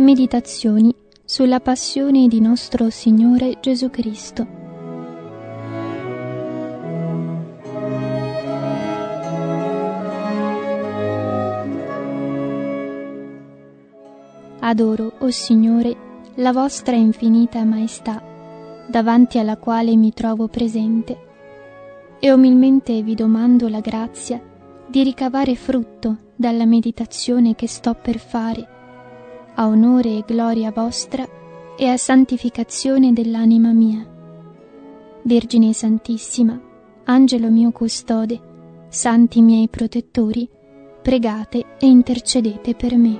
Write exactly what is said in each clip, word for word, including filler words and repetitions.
Meditazioni sulla passione di nostro Signore Gesù Cristo. Adoro, o Signore, la vostra infinita maestà, davanti alla quale mi trovo presente, e umilmente vi domando la grazia di ricavare frutto dalla meditazione che sto per fare, a onore e gloria vostra e a santificazione dell'anima mia. Vergine Santissima, Angelo mio custode, santi miei protettori, pregate e intercedete per me.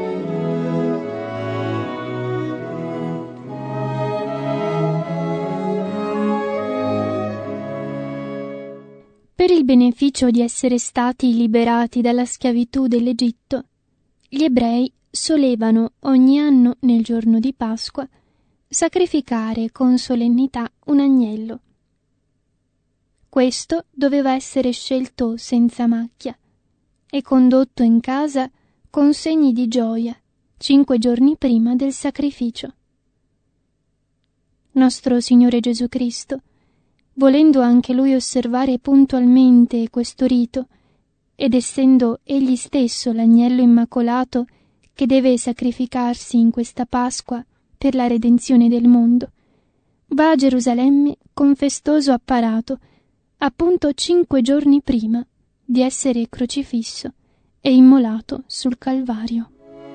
Per il beneficio di essere stati liberati dalla schiavitù dell'Egitto, gli ebrei solevano ogni anno nel giorno di Pasqua sacrificare con solennità un agnello. Questo doveva essere scelto senza macchia e condotto in casa con segni di gioia cinque giorni prima del sacrificio. Nostro Signore Gesù Cristo, volendo anche Lui osservare puntualmente questo rito, ed essendo Egli stesso l'agnello immacolato che deve sacrificarsi in questa Pasqua per la redenzione del mondo, va a Gerusalemme con festoso apparato, appunto cinque giorni prima di essere crocifisso e immolato sul Calvario.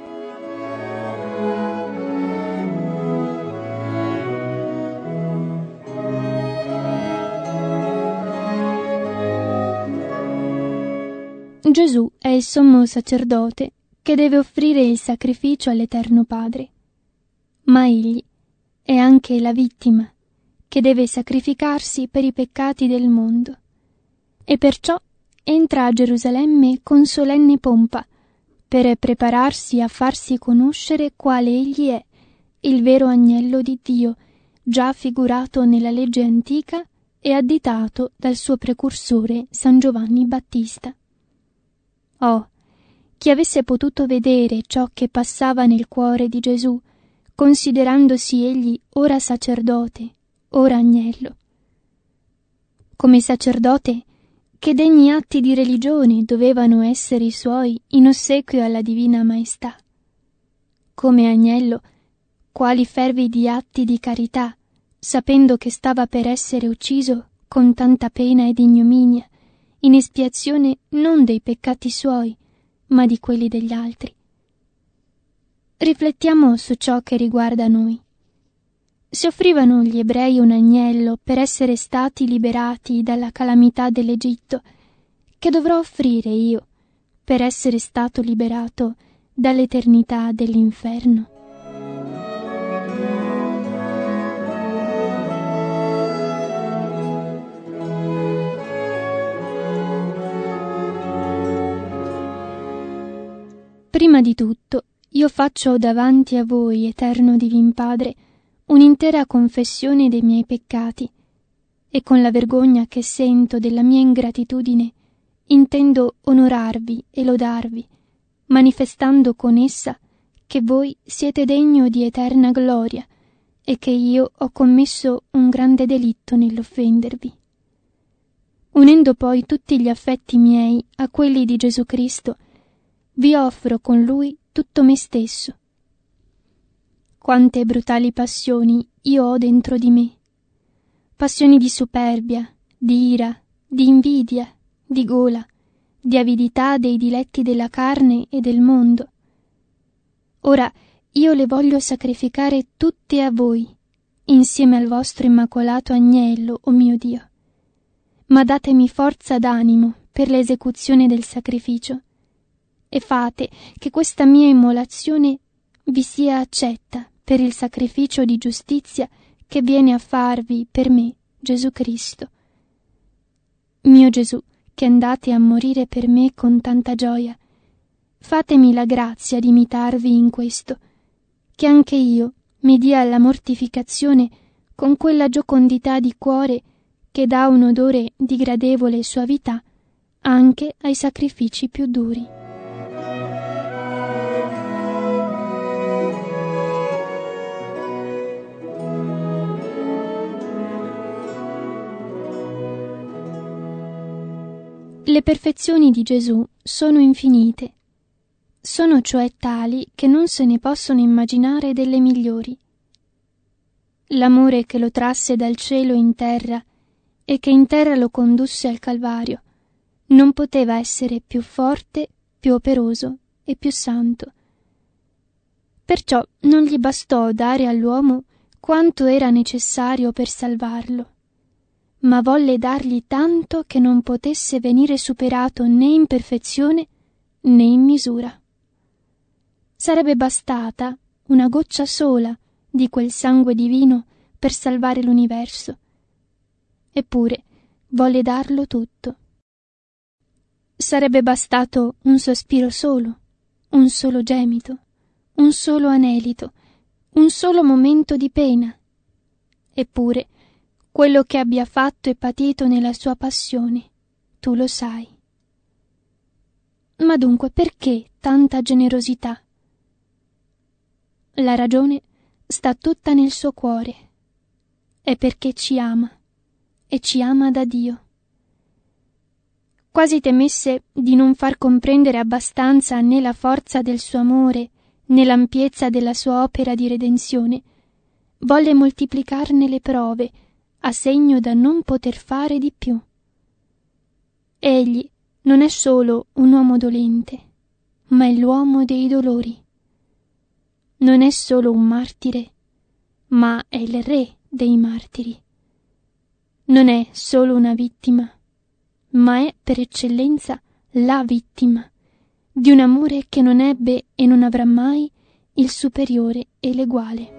Gesù è il sommo sacerdote che deve offrire il sacrificio all'Eterno Padre, ma egli è anche la vittima che deve sacrificarsi per i peccati del mondo, e perciò entra a Gerusalemme con solenne pompa per prepararsi a farsi conoscere quale egli è, il vero agnello di Dio, già figurato nella legge antica e additato dal suo precursore San Giovanni Battista. Oh, chi avesse potuto vedere ciò che passava nel cuore di Gesù, considerandosi egli ora sacerdote, ora agnello. Come sacerdote, che degni atti di religione dovevano essere i suoi in ossequio alla Divina Maestà. Come agnello, quali fervidi atti di carità, sapendo che stava per essere ucciso con tanta pena ed ignominia, in espiazione non dei peccati suoi, ma di quelli degli altri. Riflettiamo su ciò che riguarda noi. Se offrivano gli ebrei un agnello per essere stati liberati dalla calamità dell'Egitto, che dovrò offrire io per essere stato liberato dall'eternità dell'inferno? Prima di tutto, io faccio davanti a voi, eterno Divin Padre, un'intera confessione dei miei peccati, e con la vergogna che sento della mia ingratitudine intendo onorarvi e lodarvi, manifestando con essa che voi siete degno di eterna gloria e che io ho commesso un grande delitto nell'offendervi. Unendo poi tutti gli affetti miei a quelli di Gesù Cristo, vi offro con Lui tutto me stesso. Quante brutali passioni io ho dentro di me, passioni di superbia, di ira, di invidia, di gola, di avidità dei diletti della carne e del mondo. Ora io le voglio sacrificare tutte a voi, insieme al vostro immacolato agnello, o mio Dio. Ma datemi forza d'animo per l'esecuzione del sacrificio, e fate che questa mia immolazione vi sia accetta per il sacrificio di giustizia che viene a farvi per me, Gesù Cristo. Mio Gesù, che andate a morire per me con tanta gioia, fatemi la grazia di imitarvi in questo, che anche io mi dia alla mortificazione con quella giocondità di cuore che dà un odore di gradevole suavità anche ai sacrifici più duri. Le perfezioni di Gesù sono infinite. Sono cioè tali che non se ne possono immaginare delle migliori. L'amore che lo trasse dal cielo in terra e che in terra lo condusse al Calvario non poteva essere più forte, più operoso e più santo. Perciò non gli bastò dare all'uomo quanto era necessario per salvarlo, ma volle dargli tanto che non potesse venire superato né in perfezione né in misura. Sarebbe bastata una goccia sola di quel sangue divino per salvare l'universo. Eppure volle darlo tutto. Sarebbe bastato un sospiro solo, un solo gemito, un solo anelito, un solo momento di pena. Eppure quello che abbia fatto e patito nella sua passione, tu lo sai. Ma dunque perché tanta generosità? La ragione sta tutta nel suo cuore. È perché ci ama, e ci ama da Dio. Quasi temesse di non far comprendere abbastanza né la forza del suo amore, né l'ampiezza della sua opera di redenzione, volle moltiplicarne le prove, a segno da non poter fare di più. Egli non è solo un uomo dolente, ma è l'uomo dei dolori. Non è solo un martire, ma è il re dei martiri. Non è solo una vittima, ma è per eccellenza la vittima di un amore che non ebbe e non avrà mai il superiore e l'eguale.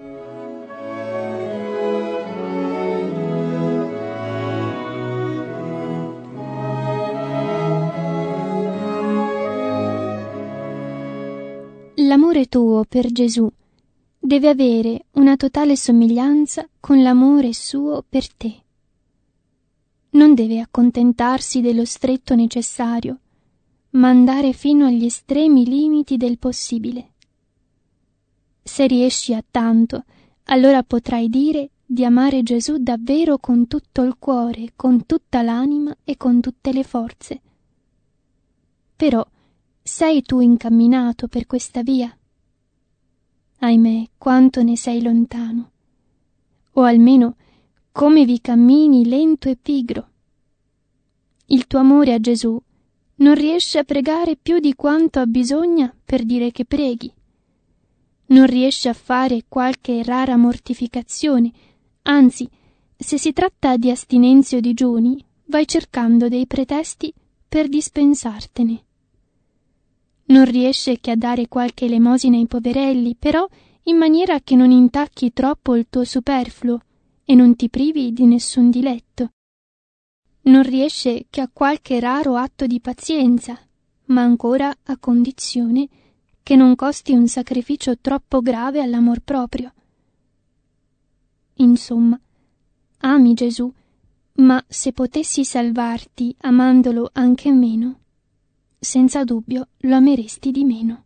L'amore tuo per Gesù deve avere una totale somiglianza con l'amore suo per te. Non deve accontentarsi dello stretto necessario, ma andare fino agli estremi limiti del possibile. Se riesci a tanto, allora potrai dire di amare Gesù davvero con tutto il cuore, con tutta l'anima e con tutte le forze. Però sei tu incamminato per questa via? Ahimè, quanto ne sei lontano. O almeno, come vi cammini lento e pigro. Il tuo amore a Gesù non riesce a pregare più di quanto abbisogna per dire che preghi. Non riesce a fare qualche rara mortificazione, anzi, se si tratta di astinenze o digiuni, vai cercando dei pretesti per dispensartene. Non riesce che a dare qualche elemosina ai poverelli, però in maniera che non intacchi troppo il tuo superfluo e non ti privi di nessun diletto. Non riesce che a qualche raro atto di pazienza, ma ancora a condizione che non costi un sacrificio troppo grave all'amor proprio. Insomma, ami Gesù, ma se potessi salvarti amandolo anche meno, senza dubbio lo ameresti di meno.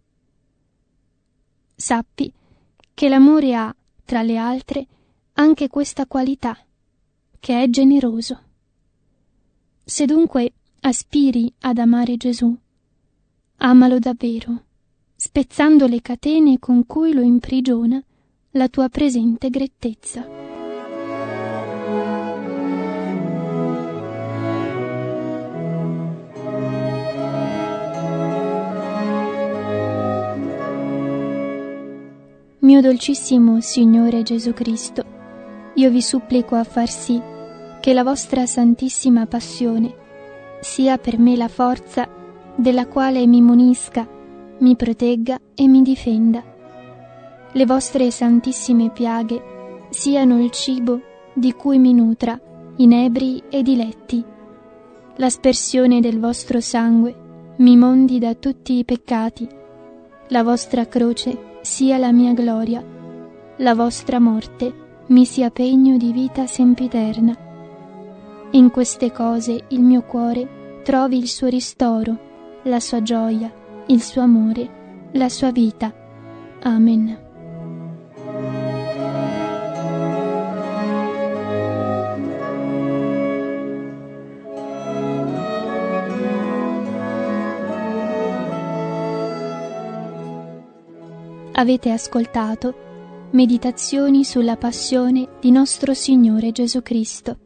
Sappi che l'amore ha, tra le altre, anche questa qualità, che è generoso. Se dunque aspiri ad amare Gesù, amalo davvero, spezzando le catene con cui lo imprigiona la tua presente grettezza. Mio dolcissimo Signore Gesù Cristo, io vi supplico a far sì che la vostra santissima passione sia per me la forza della quale mi munisca, mi protegga e mi difenda. Le vostre santissime piaghe siano il cibo di cui mi nutra, inebri e diletti. L'aspersione del vostro sangue mi mondi da tutti i peccati. La vostra croce sia la mia gloria, la vostra morte mi sia pegno di vita sempiterna. In queste cose il mio cuore trovi il suo ristoro, la sua gioia, il suo amore, la sua vita. Amen. Avete ascoltato Meditazioni sulla passione di nostro Signore Gesù Cristo,